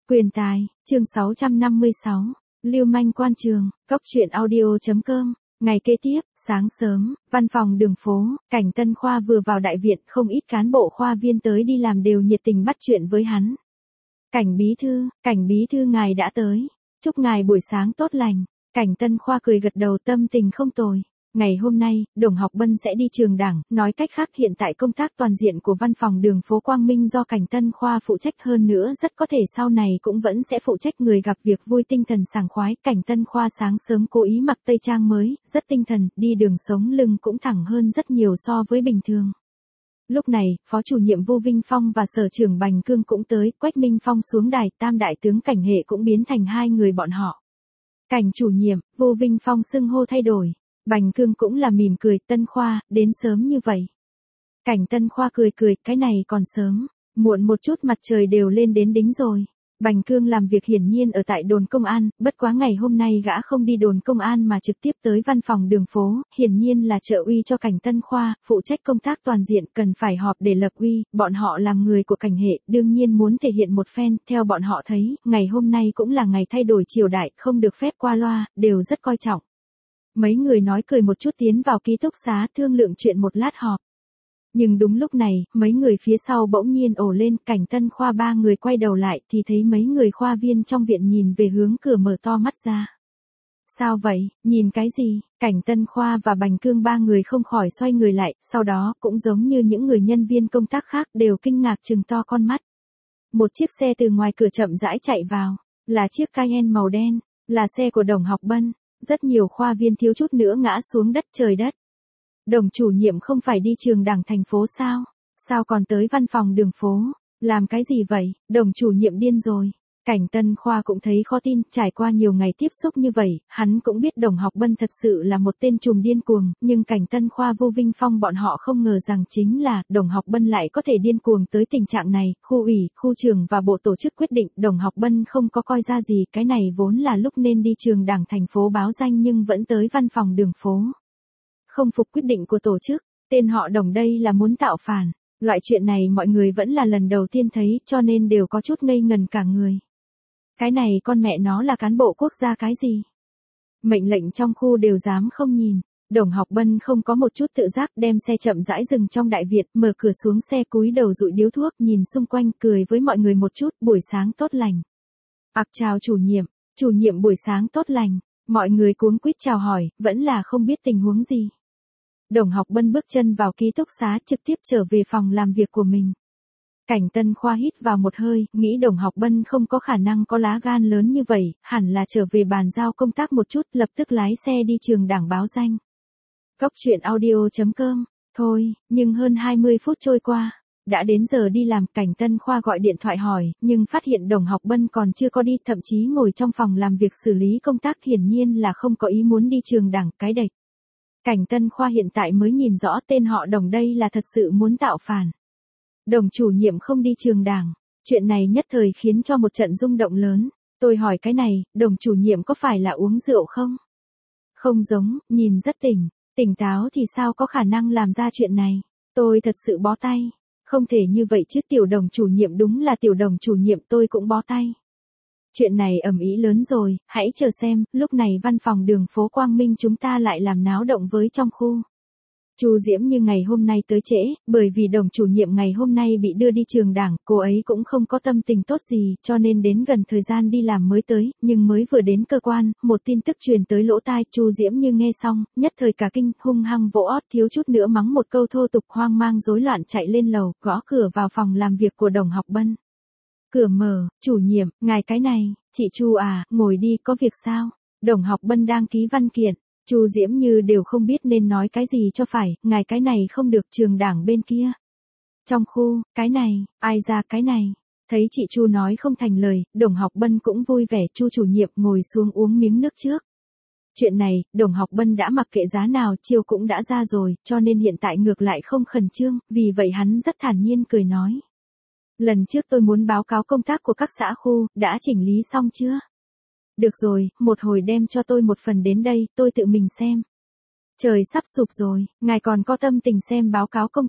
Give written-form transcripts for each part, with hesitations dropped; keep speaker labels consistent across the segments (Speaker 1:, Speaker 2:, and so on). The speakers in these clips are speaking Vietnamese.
Speaker 1: Quyền tài, chương 656, Lưu manh quan trường, Cốc truyện audio.com. Ngày kế tiếp, sáng sớm, văn phòng Đường phố, Cảnh Tân Khoa vừa vào đại viện, không ít cán bộ khoa viên tới đi làm đều nhiệt tình bắt chuyện với hắn. Cảnh bí thư ngài đã tới. Chúc ngài buổi sáng tốt lành. Cảnh Tân Khoa cười gật đầu, tâm tình không tồi. Ngày hôm nay, Đồng Học Bân sẽ đi trường đảng, nói cách khác hiện tại công tác toàn diện của văn phòng Đường phố Quang Minh do Cảnh Tân Khoa phụ trách, hơn nữa rất có thể sau này cũng vẫn sẽ phụ trách người gặp việc vui, tinh thần sảng khoái. Cảnh Tân Khoa sáng sớm cố ý mặc tây trang mới, rất tinh thần, đi đường sống lưng cũng thẳng hơn rất nhiều so với bình thường. Lúc này, Phó chủ nhiệm Vu Vinh Phong và Sở trưởng Bành Cương cũng tới, Quách Minh Phong xuống đài, Tam đại tướng Cảnh Hệ cũng biến thành hai người bọn họ. Cảnh chủ nhiệm, Vu Vinh Phong xưng hô thay đổi. Bành Cương cũng là mỉm cười, Tân Khoa, đến sớm như vậy. Cảnh Tân Khoa cười, cái này còn sớm, muộn một chút mặt trời đều lên đến đính rồi. Bành Cương làm việc hiển nhiên ở tại đồn công an, bất quá ngày hôm nay gã không đi đồn công an mà trực tiếp tới văn phòng Đường phố, hiển nhiên là trợ uy cho Cảnh Tân Khoa, phụ trách công tác toàn diện, cần phải họp để lập uy, bọn họ làm người của Cảnh Hệ, đương nhiên muốn thể hiện một phen, theo bọn họ thấy, ngày hôm nay cũng là ngày thay đổi triều đại, không được phép qua loa, đều rất coi trọng. Mấy người nói cười một chút tiến vào ký túc xá thương lượng chuyện một lát họp. Nhưng đúng lúc này, mấy người phía sau bỗng nhiên ồ lên, Cảnh Tân Khoa ba người quay đầu lại thì thấy mấy người khoa viên trong viện nhìn về hướng cửa mở to mắt ra. Sao vậy, nhìn cái gì? Cảnh Tân Khoa và Bành Cương ba người không khỏi xoay người lại, sau đó cũng giống như những người nhân viên công tác khác đều kinh ngạc trừng to con mắt. Một chiếc xe từ ngoài cửa chậm rãi chạy vào, là chiếc Cayenne màu đen, là xe của Đồng Học Bân. Rất nhiều khoa viên thiếu chút nữa ngã xuống đất, trời đất. Đồng chủ nhiệm không phải đi trường đảng thành phố sao? Sao còn tới văn phòng Đường phố? Làm cái gì vậy? Đồng chủ nhiệm điên rồi. Cảnh Tân Khoa cũng thấy khó tin, trải qua nhiều ngày tiếp xúc như vậy, hắn cũng biết Đồng Học Bân thật sự là một tên trùm điên cuồng, nhưng Cảnh Tân Khoa Vu Vinh Phong bọn họ không ngờ rằng chính là Đồng Học Bân lại có thể điên cuồng tới tình trạng này. Khu ủy, khu trường và bộ tổ chức quyết định, Đồng Học Bân không có coi ra gì, cái này vốn là lúc nên đi trường đảng thành phố báo danh nhưng vẫn tới văn phòng Đường phố. Không phục quyết định của tổ chức, tên họ Đồng đây là muốn tạo phản. Loại chuyện này mọi người vẫn là lần đầu tiên thấy, cho nên đều có chút ngây ngần cả người. Cái này con mẹ nó là cán bộ quốc gia cái gì? Mệnh lệnh trong khu đều dám không nhìn. Đồng Học Bân không có một chút tự giác, đem xe chậm rãi dừng trong đại viện, mở cửa xuống xe, cúi đầu dụi điếu thuốc, nhìn xung quanh, cười với mọi người một chút, buổi sáng tốt lành. Chào chủ nhiệm buổi sáng tốt lành. Mọi người cuống quýt chào hỏi, vẫn là không biết tình huống gì. Đồng Học Bân bước chân vào ký túc xá, trực tiếp trở về phòng làm việc của mình. Cảnh Tân Khoa hít vào một hơi, nghĩ Đồng Học Bân không có khả năng có lá gan lớn như vậy, hẳn là trở về bàn giao công tác một chút, lập tức lái xe đi trường đảng báo danh. Cốc truyện audio.com. Thôi, nhưng hơn 20 phút trôi qua, đã đến giờ đi làm. Cảnh Tân Khoa gọi điện thoại hỏi, nhưng phát hiện Đồng Học Bân còn chưa có đi, thậm chí ngồi trong phòng làm việc xử lý công tác, hiển nhiên là không có ý muốn đi trường đảng, cái đệch. Cảnh Tân Khoa hiện tại mới nhìn rõ tên họ Đồng đây là thật sự muốn tạo phản. Đồng chủ nhiệm không đi trường đảng, chuyện này nhất thời khiến cho một trận rung động lớn. Tôi hỏi cái này, Đồng chủ nhiệm có phải là uống rượu không? Không giống, nhìn rất tỉnh táo thì sao có khả năng làm ra chuyện này. Tôi thật sự bó tay. Không thể như vậy chứ, tiểu Đồng chủ nhiệm đúng là tiểu Đồng chủ nhiệm, tôi cũng bó tay. Chuyện này ầm ĩ lớn rồi, hãy chờ xem, lúc này văn phòng Đường phố Quang Minh chúng ta lại làm náo động với trong khu. Chu Diễm như ngày hôm nay tới trễ, bởi vì Đồng chủ nhiệm ngày hôm nay bị đưa đi trường đảng, cô ấy cũng không có tâm tình tốt gì, cho nên đến gần thời gian đi làm mới tới, nhưng mới vừa đến cơ quan, một tin tức truyền tới lỗ tai, Chu Diễm như nghe xong, nhất thời cả kinh, hung hăng vỗ ót, thiếu chút nữa mắng một câu thô tục, hoang mang rối loạn chạy lên lầu, gõ cửa vào phòng làm việc của Đồng Học Bân. Cửa mở, chủ nhiệm, ngài cái này, chị Chu à, ngồi đi, có việc sao? Đồng Học Bân đang ký văn kiện. Chu Diễm như đều không biết nên nói cái gì cho phải, ngài cái này không được, trường đảng bên kia. Trong khu, cái này, ai ra cái này. Thấy chị Chu nói không thành lời, Đồng Học Bân cũng vui vẻ, Chu chủ nhiệm ngồi xuống uống miếng nước trước. Chuyện này, Đồng Học Bân đã mặc kệ giá nào, chiêu cũng đã ra rồi, cho nên hiện tại ngược lại không khẩn trương, vì vậy hắn rất thản nhiên cười nói. Lần trước tôi muốn báo cáo công tác của các xã khu, đã chỉnh lý xong chưa? Được rồi, một hồi đem cho tôi một phần đến đây, tôi tự mình xem. Trời sắp sụp rồi, ngài còn có tâm tình xem báo cáo công tác.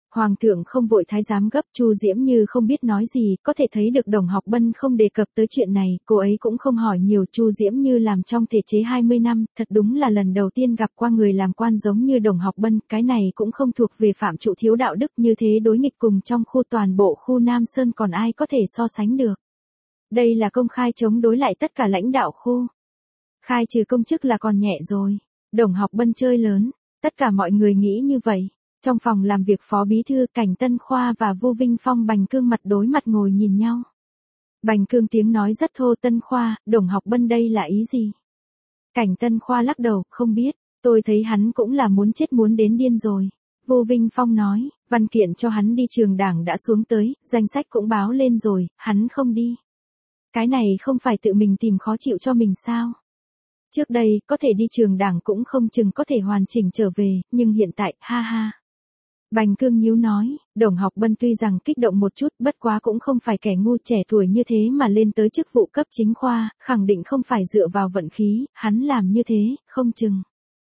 Speaker 1: Hoàng thượng không vội thái giám gấp, Chu Diễm như không biết nói gì, có thể thấy được Đồng Học Bân không đề cập tới chuyện này, cô ấy cũng không hỏi nhiều. Chu Diễm như làm trong thể chế 20 năm, thật đúng là lần đầu tiên gặp qua người làm quan giống như Đồng Học Bân, cái này cũng không thuộc về phạm trụ thiếu đạo đức, như thế đối nghịch cùng trong khu toàn bộ khu Nam Sơn còn ai có thể so sánh được. Đây là công khai chống đối lại tất cả lãnh đạo khu. Khai trừ công chức là còn nhẹ rồi, Đồng Học Bân chơi lớn, tất cả mọi người nghĩ như vậy. Trong phòng làm việc Phó Bí thư Cảnh Tân Khoa và Vu Vinh Phong Bành Cương mặt đối mặt ngồi nhìn nhau. Bành Cương tiếng nói rất thô. Tân Khoa, Đồng Học Bân đây là ý gì? Cảnh Tân Khoa lắc đầu, không biết, tôi thấy hắn cũng là muốn chết muốn đến điên rồi. Vu Vinh Phong nói, văn kiện cho hắn đi trường đảng đã xuống tới, danh sách cũng báo lên rồi, hắn không đi. Cái này không phải tự mình tìm khó chịu cho mình sao? Trước đây, có thể đi trường đảng cũng không chừng có thể hoàn chỉnh trở về, nhưng hiện tại, ha ha. Bành Cương nhíu nói, Đồng Học Bân tuy rằng kích động một chút, bất quá cũng không phải kẻ ngu, trẻ tuổi như thế mà lên tới chức vụ cấp chính khoa, khẳng định không phải dựa vào vận khí, hắn làm như thế, không chừng.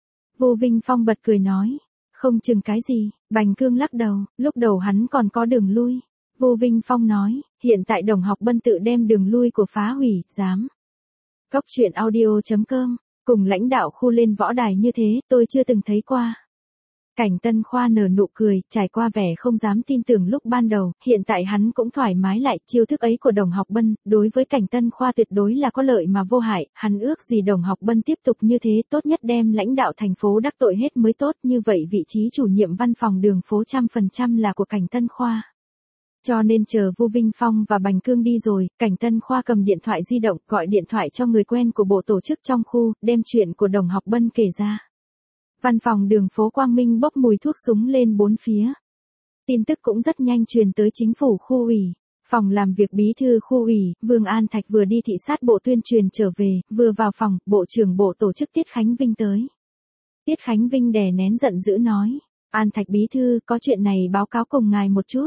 Speaker 1: Vu Vinh Phong bật cười nói, không chừng cái gì? Bành Cương lắc đầu, lúc đầu hắn còn có đường lui. Vu Vinh Phong nói, hiện tại Đồng Học Bân tự đem đường lui của phá hủy, dám. Cốc truyện audio.com, cùng lãnh đạo khu lên võ đài như thế, tôi chưa từng thấy qua. Cảnh Tân Khoa nở nụ cười, trải qua vẻ không dám tin tưởng lúc ban đầu, hiện tại hắn cũng thoải mái lại. Chiêu thức ấy của Đồng Học Bân, đối với Cảnh Tân Khoa tuyệt đối là có lợi mà vô hại, hắn ước gì Đồng Học Bân tiếp tục như thế, tốt nhất đem lãnh đạo thành phố đắc tội hết mới tốt, như vậy vị trí chủ nhiệm văn phòng đường phố 100% là của Cảnh Tân Khoa. Cho nên chờ Vu Vinh Phong và Bành Cương đi rồi, Cảnh Tân Khoa cầm điện thoại di động, gọi điện thoại cho người quen của bộ tổ chức trong khu, đem chuyện của Đồng Học Bân kể ra. Văn phòng đường phố Quang Minh bốc mùi thuốc súng lên bốn phía. Tin tức cũng rất nhanh truyền tới chính phủ khu ủy. Phòng làm việc bí thư khu ủy, Vương An Thạch vừa đi thị sát bộ tuyên truyền trở về, vừa vào phòng, Bộ trưởng Bộ tổ chức Tiết Khánh Vinh tới. Tiết Khánh Vinh đè nén giận dữ nói, An Thạch bí thư, có chuyện này báo cáo cùng ngài một chút.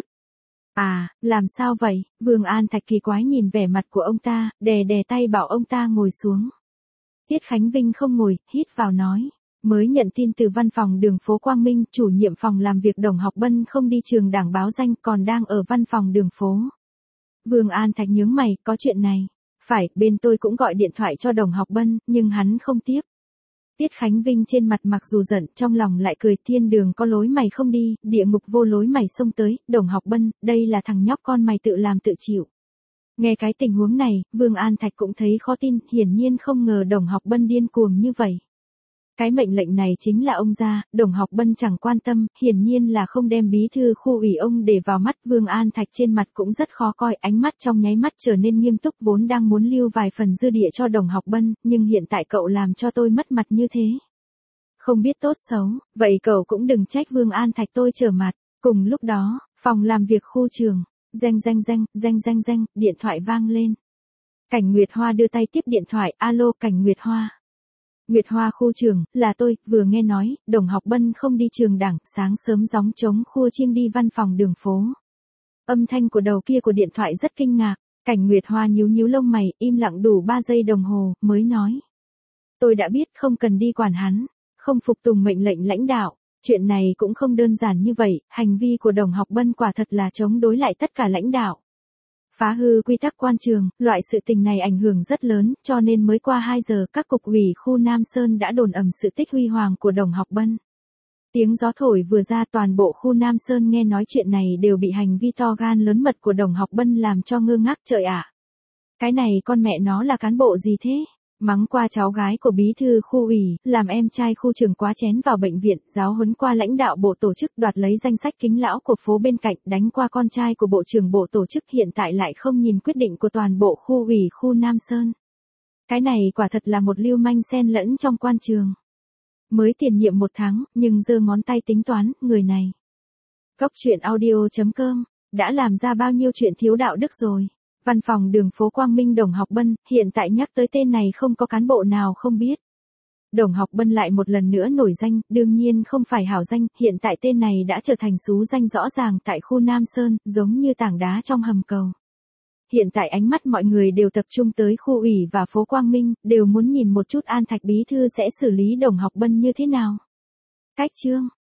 Speaker 1: À, làm sao vậy? Vương An Thạch kỳ quái nhìn vẻ mặt của ông ta, đè tay bảo ông ta ngồi xuống. Tiết Khánh Vinh không ngồi, hít vào nói. Mới nhận tin từ văn phòng đường phố Quang Minh, chủ nhiệm phòng làm việc Đồng Học Bân không đi trường đảng báo danh, còn đang ở văn phòng đường phố. Vương An Thạch nhướng mày, có chuyện này. Phải, bên tôi cũng gọi điện thoại cho Đồng Học Bân, nhưng hắn không tiếp. Tiết Khánh Vinh trên mặt mặc dù giận, trong lòng lại cười, thiên đường có lối mày không đi, địa ngục vô lối mày xông tới. Đồng Học Bân, đây là thằng nhóc con mày tự làm tự chịu. Nghe cái tình huống này, Vương An Thạch cũng thấy khó tin, hiển nhiên không ngờ Đồng Học Bân điên cuồng như vậy. Cái mệnh lệnh này chính là ông ra, Đồng Học Bân chẳng quan tâm, hiển nhiên là không đem bí thư khu ủy ông để vào mắt. Vương An Thạch trên mặt cũng rất khó coi, ánh mắt trong nháy mắt trở nên nghiêm túc, vốn đang muốn lưu vài phần dư địa cho Đồng Học Bân, nhưng hiện tại cậu làm cho tôi mất mặt như thế. Không biết tốt xấu, vậy cậu cũng đừng trách Vương An Thạch tôi trở mặt. Cùng lúc đó, phòng làm việc khu trường, reng, điện thoại vang lên. Cảnh Nguyệt Hoa đưa tay tiếp điện thoại, alo Cảnh Nguyệt Hoa. Nguyệt Hoa khu trường, là tôi, vừa nghe nói, Đồng Học Bân không đi trường đảng, sáng sớm gióng trống khua chiêng đi văn phòng đường phố. Âm thanh của đầu kia của điện thoại rất kinh ngạc, Cảnh Nguyệt Hoa nhíu lông mày, im lặng đủ 3 giây đồng hồ, mới nói. Tôi đã biết không cần đi quản hắn, không phục tùng mệnh lệnh lãnh đạo, chuyện này cũng không đơn giản như vậy, hành vi của Đồng Học Bân quả thật là chống đối lại tất cả lãnh đạo. Phá hư quy tắc quan trường, loại sự tình này ảnh hưởng rất lớn, cho nên mới qua 2 giờ các cục ủy khu Nam Sơn đã đồn ầm sự tích huy hoàng của Đồng Học Bân. Tiếng gió thổi vừa ra, toàn bộ khu Nam Sơn nghe nói chuyện này đều bị hành vi to gan lớn mật của Đồng Học Bân làm cho ngơ ngác. Trời ạ! Cái này con mẹ nó là cán bộ gì thế? Mắng qua cháu gái của bí thư khu ủy, làm em trai khu trường quá chén vào bệnh viện, giáo huấn qua lãnh đạo bộ tổ chức, đoạt lấy danh sách kính lão của phố bên cạnh, đánh qua con trai của bộ trưởng bộ tổ chức, hiện tại lại không nhìn quyết định của toàn bộ khu ủy khu Nam Sơn. Cái này quả thật là một lưu manh xen lẫn trong quan trường. Mới tiền nhiệm 1 tháng, nhưng giơ ngón tay tính toán, người này. Cốc truyện audio.com, đã làm ra bao nhiêu chuyện thiếu đạo đức rồi. Văn phòng đường phố Quang Minh Đồng Học Bân, hiện tại nhắc tới tên này không có cán bộ nào không biết. Đồng Học Bân lại một lần nữa nổi danh, đương nhiên không phải hảo danh, hiện tại tên này đã trở thành xú danh rõ ràng tại khu Nam Sơn, giống như tảng đá trong hầm cầu. Hiện tại ánh mắt mọi người đều tập trung tới khu ủy và phố Quang Minh, đều muốn nhìn một chút An Thạch bí thư sẽ xử lý Đồng Học Bân như thế nào. Cách chương